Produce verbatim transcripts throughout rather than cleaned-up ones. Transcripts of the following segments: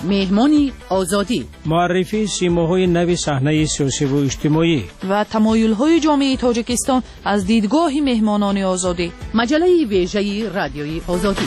مهمانی آزادی، معرفی سیماهای نو صحنه سیاسی و اجتماعی و تمایل‌های جامعه تاجیکستان از دیدگاه مهمانان آزادی. مجله ویژه رادیوی آزادی.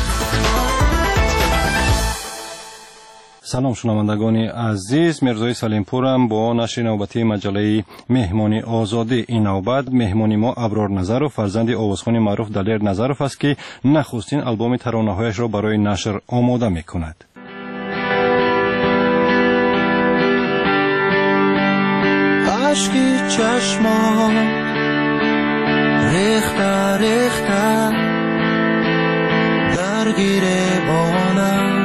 سلام شنوندگان عزیز، مرزای سلیمپورم با نشر نوبتی مجله مهمانی آزادی. این نوبت مهمانی ما ابرار نظرов فرزند آوازخوان معروف دلیر نظرов است که نخستین آلبوم ترانه‌هایش را برای نشر آماده می‌کند. اشکی چشما ریخته ریخته درگیره بانم.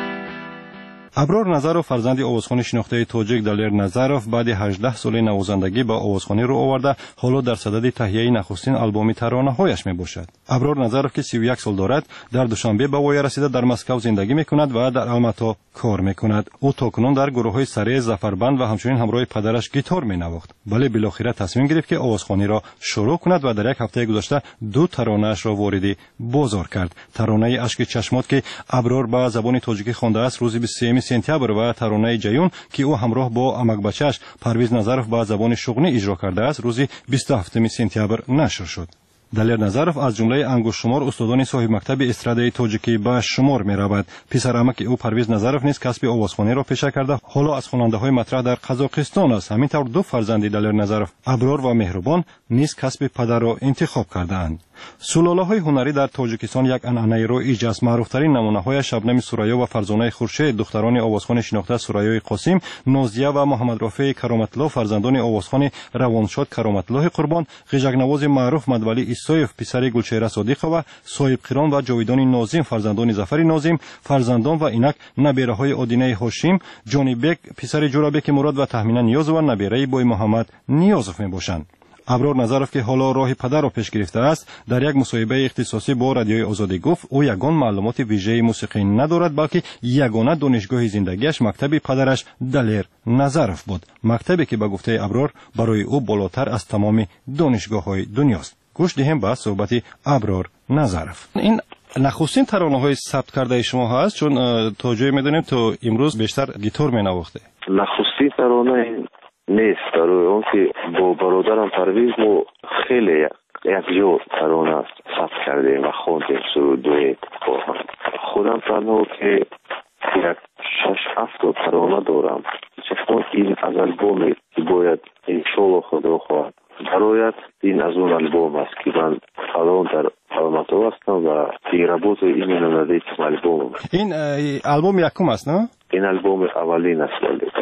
ابرار نظرов فرزند آوازخوان شناخته تاجیک دلیر نظرов بعد هجده سال نوازندگی با آوازخوانی رو آورده، حالا در صدد تهیه نخستین آلبوم ترانه‌هایش میباشد. ابرار نظرov که سی و یک سال دارد، در دوشنبه به وای رسیده در مسکو زندگی میکند و در الماتا کار میکند. او تاکنون در گروه‌های سره زفربند و همچنین همراه پدرش گیتار مینواخت، ولی بالاخره تصمیم گرفت که آوازخوانی را شروع کند و در یک هفته گذشته دو ترانه‌اش را وارد بازار کرد. ترانه اشک چشمات که ابرار به زبان تاجیکی خوانده است روز بیست و سوم سپتامبر و ترانه جیون که او همراه با امک بچه‌اش پرویز نظرov به زبان شغلی اجرا کرده است روز بیست و هفتم سپتامبر نشر شد. دلیر نظرov از جمله انگشت شمار استادان صاحب مکتب استرادای تاجیکی به شمار می‌رود. پسر عمک او پرویز نظرov نیز کسب آوازخوانی را پیشه کرده، حالا از خواننده‌های مطرح در قزاقستان است. همینطور دو فرزند دلیر نظرov ابرار و مهربان نیز کسب پدر را انتخاب کردند. سلاله‌های هنری در تاجیکستان یک عنعنه رایج است. معروف‌ترین نمونه‌های شبنم سوریا و فرزانه خورشید دختران آوازخوان شناخته سوریای قاسم، نازیه و محمد رافع کرامت‌الله فرزندان آوازخوان روانشاد کرامت‌الله قربان، غژک‌نواز معروف مدولی ایسایف پسر گلچهره صادقова، صاحب قران و جاویدان ناظم فرزندان ظفر ناظم، فرزندان و اینک نبیره‌های آدینه هاشم، جانی بک پسر جورابک مراد و تهمینه نیاز و نبیره بوی محمد نیازов میباشند. ابرار نظرov که حالا راه پدر را پیش گرفته است، در یک مصاحبه اختصاصی با رادیوی آزادی گفت او یگان معلومات ویژه موسیقی ندارد، بلکه یگانه دانشگاه زندگیش مکتب پدرش دلیر نظرov بود، مکتبی که به گفته ابرار برای او بالاتر از تمام دانشگاه‌های دنیاست. گوش دهیم به صحبت ابرار نظرov. این نخستین ترانه‌های ثبت کرده شما هست، چون تا جایی می‌دونیم تو امروز بیشتر گیتار می‌نواخته. نخستین ترانه نیست، در اون که با برادرم پرویز ما خیلی یک جو ترانه ثبت کردیم و خواندیم سرود دویت با هم. خودم تنها که یک شش هفت ترانه دارم، چون این از البومی که باید انشالله خدا خواهد برایت این از اون البوم است که من الان در الماتا هستم و تیرابوز این ندیدم البوم. این البوم یکم است نه؟ این البوم اولین است.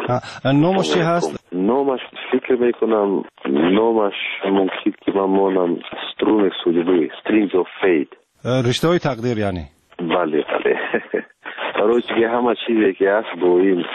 نامش چی هست؟ نامش فکر میکنم نامش ممکن که من مانم سترون سوجبی Strings of Fate، رشته های تقدیر یعنی. بله بله. برای که همه چیزی که هست با این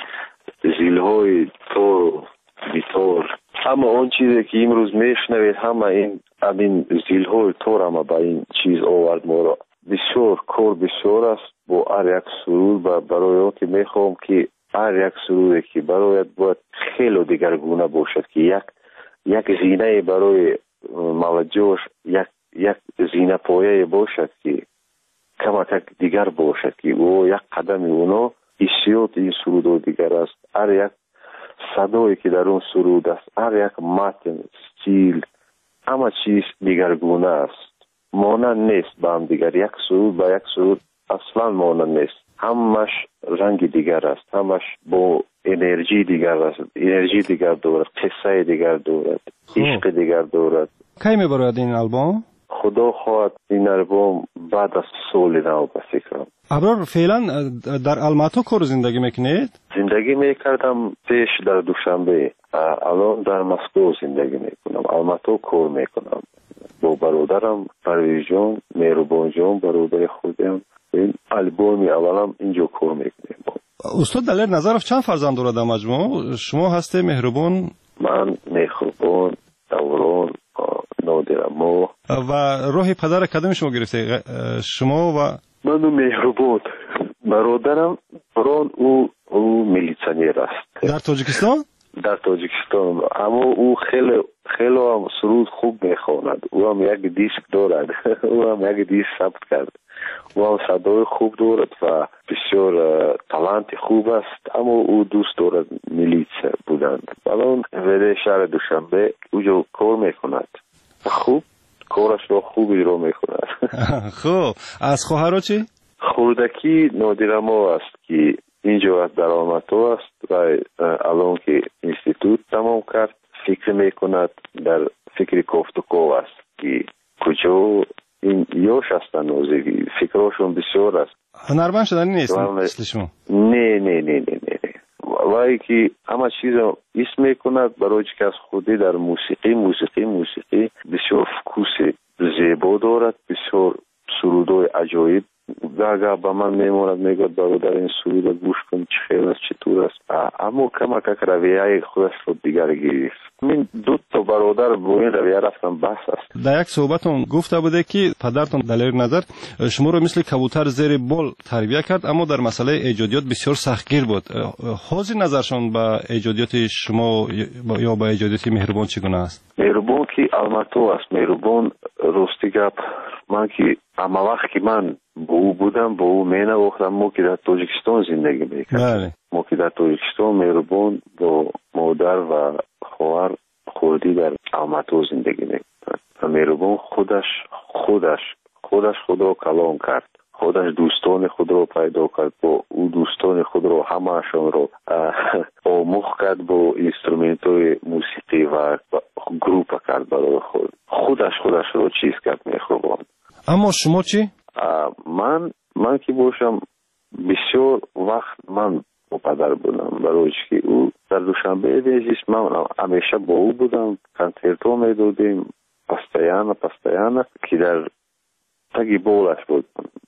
زیلهای تور بیتور، همه آن چیزی که امروز میشنوید همه این این زیلهای تور همه با این چیز آورد ما را. بسیار کار بسیار است با هر یک سرود و برای اون که میخوام که هر یک سرودی که برایت باید خیلی دیگرگونه باشد که یک یک زینه برای مواجهش یک یک زینه پایه باشد که کمتک دیگر باشد که او یک قدم اونا حسیات این سرود دیگر است. هر یک صدایی که در اون سرود است، هر یک متن استیل همه چیز دیگرگونه است، مانند نیست با هم دیگر. یک سرود با یک سرود اصلا مانند نیست، همش رنگ دیگر است، همش با انرژی دیگر است، انرژی دیگر دارد، قصه دیگر دارد، عشق دیگر دارد. کی میبرد این البوم؟ خدا خواهد این البوم بعد از سال نو به فکرم. ابرار فعلا در الماتا کار زندگی میکنید؟ زندگی میکردم پیش در دوشنبه، الان در مسکو زندگی میکنم، الماتا کار میکنم با برادرم پرویز جان، مهربان جان برادر خودم. این البومی اولم اینجا کار میکنیم. استاد دلیر نظرov چند فرزند دارد در مجموع؟ شما هسته مهربان؟ من مهربان، دوران، نادرما. و راه پدر کدام شما گرفته؟ شما و من مهربان. برادرم بران او او میلیسیونر است در تاجیکستان. در تاجیکستان اما او خیلی خیلی هم سرود خوب میخواند. او هم یک دیسک دارد. او هم یک دیسک ثبت کرد. و صدای خوب دارد و بسیار تالنت خوب است، اما او دوست دارد میلیس بودند. الان ولی شهر دوشنبه اونجا کار میکند، خوب کارش رو خوب اجرا میکند. خب از خواهرها چی؟ خردکی نادرما است که اینجا از درآمدها است و الان که اینستیتوت تمام کرد فکر میکند، در فکر کوفتکو است که کجا این یوش هستن نوزگی، فکرشون بسیار است. هنرمند شدن نیست مثل شما؟ نه نه نه نه نه وای که همه چیز اسم میکند برای که از خودی در موسیقی موسیقی موسیقی بسیار فکوس زیبا دارد، بسیار سرودای عجایب گاگا با من میموند، میگوید برادر این سرود گوش کن چه خیلی است چطور است، اما کما که رویه خودش رو دیگر گرفت. من دو تا برادر با این رویه رفتم بحث است. در یک صحبتون گفته بوده که پدرتون دلیر نظر شما رو مثل کبوتر زیر بال تربیت کرد، اما در مسئله ایجادیات بسیار سختگیر بود. حاضر نظرشون به ایجادیات شما یا به ایجادیات مهربان چگونه است؟ مهربان که الماتو است، مهربان راستی گپ من که اما وقت که من با او بودم با او می نواختم، ما که در تاجیکستان زندگی میکردم، ما که در تاجیکستان مهربان با مادر و خواهر خودی در الماتو زندگی میکردم و مهربان خودش خودش خودش خود را کلام کرد، خودش دوستان خود را پیدا کرد، با او دوستان خود را همهشان را آموخت کرد، با اینسترومنت های موسیقی و گروپ کرد برای خود، خودش خودش را چیز کرد مهربان. اما شما چی؟ من من که باشم بسیار وقت من با پدر بودم، برای که او در دوشنبه دیزیست من همیشه با او بودم، کنسرتو میدادیم پستیانه پستیانه که در تگی بولش بود.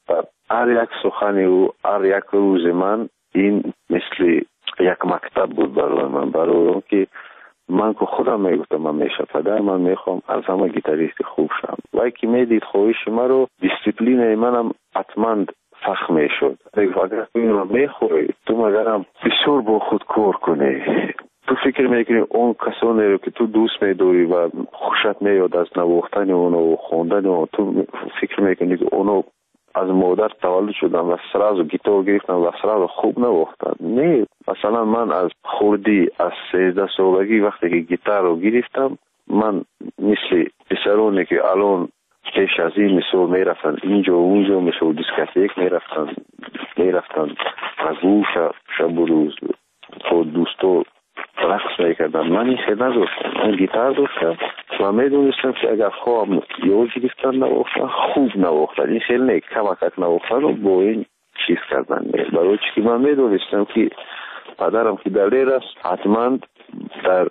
هر یک سخن او هر یک روز من این مثل یک مکتب بود برای من، برای که من که خودم میگفتم من میشه پدر من میخوام از همه گیتاریست خوب شم، وای که میدید خواهش من رو دیسپلین منم حتما فخم میشد. اگر تو میخوای تو مگرم بسیار با خود کار کنی، تو فکر میکنی اون کسانی رو که تو دوست میداری و خوشت میاد از نواختن اونو و خوندن اونو، تو فکر میکنی که اونو از مادر تولد شدن و سراز گیتار گرفتن و سراز خوب نواختن. نه، مثلا من از خوردی از سیزده سالگی وقتی که گیتار رو گرفتم، من مثل پسرانی که الان پیش از این مثل میرفتن اینجا و اونجا مثل دیسکاتیک میرفتن میرفتن از او شب و روز خود دوستو رقص میکردن، من این خیلی نداشتم، من گیتار داشتم و میدونستم که اگر خواهم یا گرفتن نواختن خوب نواختن، این خیلی نه کمکک نواختن و با این چیز کردن میل، برای که من میدونستم که پدرم که دلیر است حتما در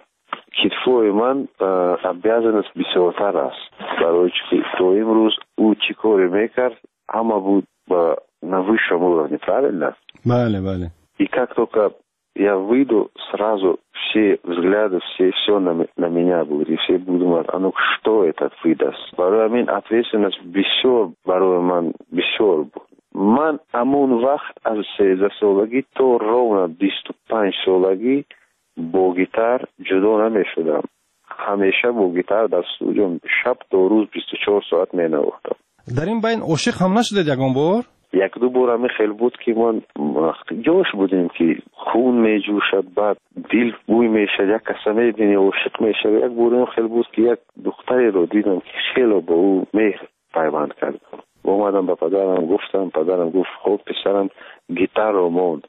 کتفوی من بیازنس بسیارتر است، برای که تو امروز او چی کاری میکرد همه بود با نوی شما правильно? Бale, bale. И как только я выйду, сразу все взгляды, все, все на, на меня будут, и все будут думать, а ну что этот выдаст? Барой амин ответственность бисёр, барой ман бисёр буд. Ман амун вақт аз сезда солаги то ровно бисту панҷ солаги бо гитар ҷудо намешудам. ҳамеша бо гитар дар студио шаб то рӯз бисту чор соат менавохтам. дар ин байн ошиқ ҳам нашудед ягон бор? یک دو بار همه خیلی بود که من جوش بودیم که خون می جوشد، بعد دل بوی می شد، یک کسی می بینی عاشق می شد. یک بار خیلی بود که یک دختری رو دیدم که خیلی با او مهر پیوند کردم. با اومدم به پدرم گفتم، پدرم گفت خب پسرم گیتار رو موند.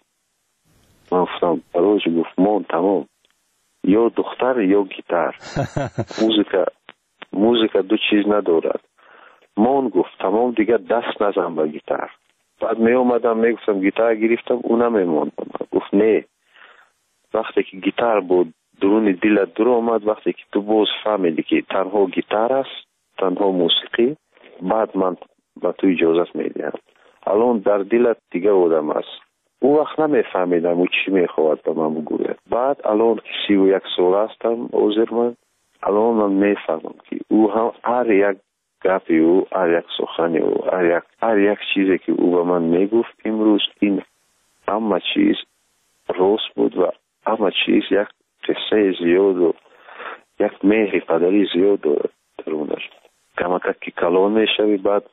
من گفتم روز گفت موند تمام، یا دختر یا گیتار. موزیکا موزیکا دو چیز ندارد. مون گفت تمام دیگه دست نزن به گیتار. بعد می اومدم می گفتم گیتار گرفتم اونم میموندم. گفت نه، وقتی که گیتار بود درون دلت در اومد، وقتی که تو باز فهمیدی که تنها گیتار است، تنها موسیقی، بعد من به تو اجازت میدم. الان در دلت دیگه آدم است. اون وقت نمیفهمیدم او چی میخواد به من بگوید. بعد الان که سی و یک سال هستم عذر من، الان من میفهمم که او هم هر یک گپی او، هر یک سخنی او، هر یک هر یک چیزی که او به من میگفت امروز این همه چیز راست بود و همه چیز یک قصه زیاد و یک مهر پدری زیاد درونش. کمکت که کلان میشوی، بعد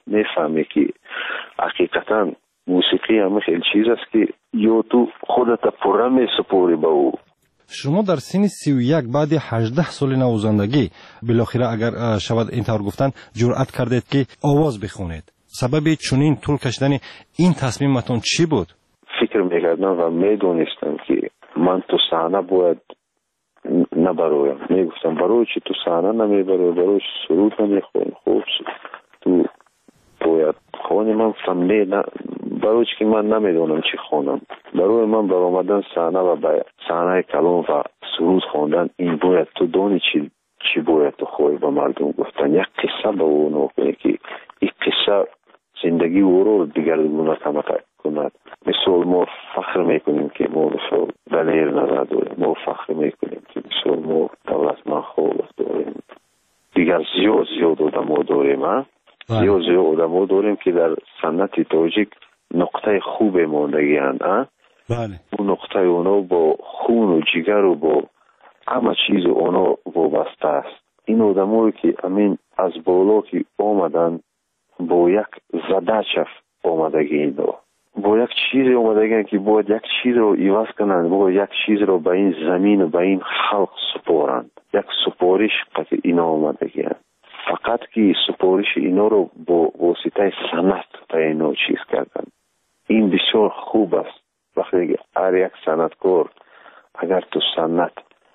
میفهمی که حقیقتا موسیقی همه خیلی چیز است که یا تو خودت پره میسپوری به او. شما در سن سی و یک بعد هجده سال نوازندگی بالاخره اگر شود اینطور گفتن جرأت کردید که آواز بخونید. سبب چنین طول کشیدن این تصمیمتون چی بود؟ فکر میکردم و میدونستم که من تو صحنه باید نبرویم. میگفتم برای چی تو صحنه نمیبروی، برای سرود نمیخونی، خوب تو باید خونی. من گفتم نه، برای چی که من نمیدونم چی خونم. برای من بر آمدن صحنه و به صحنه کلام و سرود خوندن این باید تو دونی چی چی باید تو خوی به مردم گفتن. یک قصه به اون نکنی که این قصه زندگی او رو دیگرگونه کند. مثل ما فخر میکنیم که ما مثل دلیر نظر داریم، ما فخر میکنیم که مثل ما دولت من خوب داریم. دیگر زیاد زیاد آدم ها داریم، زیاد زیاد آدم ها داریم که در سنت تاجیک نقطه خوب ماندگی هستند. بله. اون نقطه اونا با خون و جگر و با همه چیز اونا وابسته است. این آدم هایی که امین از بالا که آمدن با یک زدچف آمدگی اینا، با یک چیز آمدگی که باید یک چیز رو ایواز کنند، باید یک چیز رو به این زمین و به این خلق سپارند. یک سپارش که اینا آمدگی هست. فقط که سپارش اینا رو با واسطه سنت تا اینا چیز کردن. این بسیار خوب است. وقتی هر یک سنتکار اگر تو سنت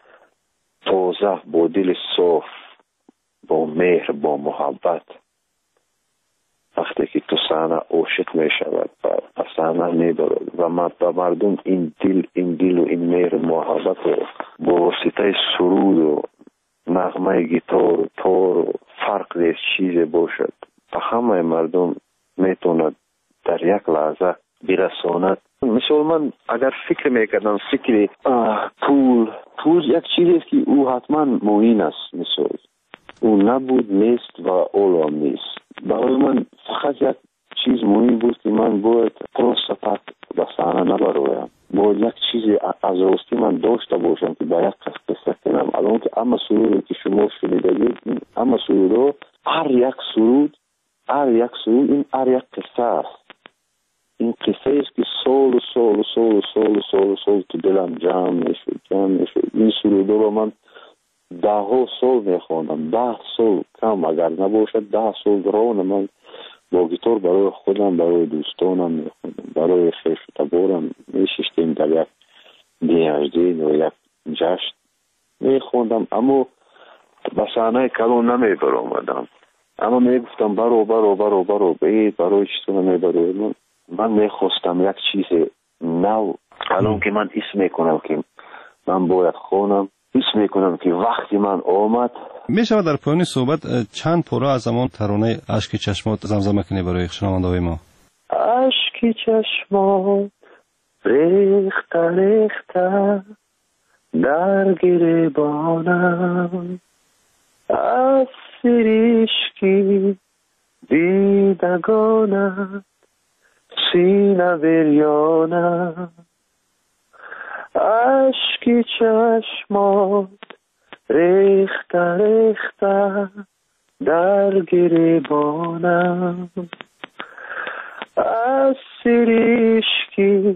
تازه با دل صاف، با مهر، با محبت، وقتی که تو صحنه عاشق می شود و صحنه می برد و به مردم این دل این دل و این مهر محبت رو با واسطه سرود و نغمه گیتار و تار و فرق دیز چیز باشد و همه مردم میتوند در یک لحظه برساند. مثل من اگر فکر میکردم فکر پول پول یک چیزی است که او حتما معین است. مثل او نبود نیست و اولو نیست. برای من فقط یک چیز مهم بود که من باید پروسپت به صحنه نبرویم. باید یک چیزی از راستی من داشته باشم که به یک کس قصه کنم. الان که اما سرودی که شما شنیدید، اما سرود هر یک سرود هر یک سرود این هر یک قصه است. این قصه است که سال و سال و سال و سال و سال و سال تو دلم جمع میشد جمع میشد. این سرودا رو من ده ها سال میخواندم، ده سال کم اگر نباشد ده سال ران من با گیتار برای خودم، برای دوستانم میخوندم، برای خیش و تبارم میششتیم در یک دیهجدین و یک جشن میخوندم. اما به صحنه کلام نمیبر آمدم. اما میگفتم برو برو برو برو بید برای چیزو نمیبرو. من, من میخواستم یک چیز نو. الان که من حس میکنم که من باید خونم، حس میکنم که وقتی من آمد. می شود در پایان صحبت چند پاره از زمان ترانه اشک چشمات زمزمه کنی برای شنونده های ما؟ اشک چشمات ریخته ریخته در گریبانم، از سریشکی دیدگانم سینه بریانم. اشک چشمات ریخته ریخته در گریبانم، از سریشکی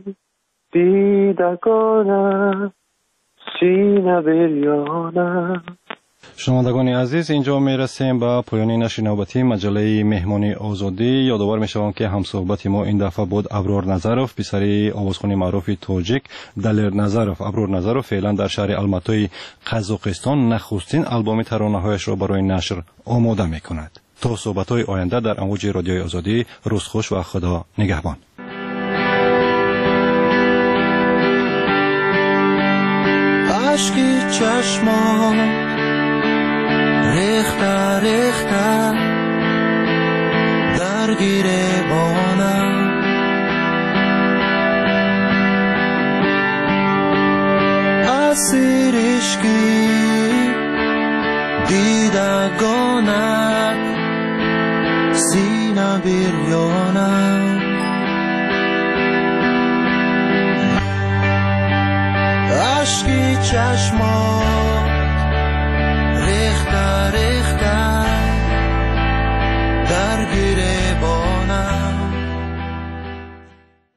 دیدگانم سینه بریانم. شنوندگان عزیز، اینجا می رسیم به پایان نشر نوبتی مجله مهمانی آزادی. یادآور می شوم که همصحبت ما این دفعه بود ابرار نظروف، پسر آوازخوان معروف تاجیک دلیر نظروف. ابرار نظروف فعلا در شهر الماتای قزاقستان نخستین آلبوم ترانه‌هایش را برای نشر آماده می کند. تا صحبت‌های آینده در امواج رادیوی آزادی، روز خوش و خدا نگهبان. اشکی چشمان ریخته ریخته در گریبانم، از سریشکی دیدگانت سینه بریانم. اشکی چشمان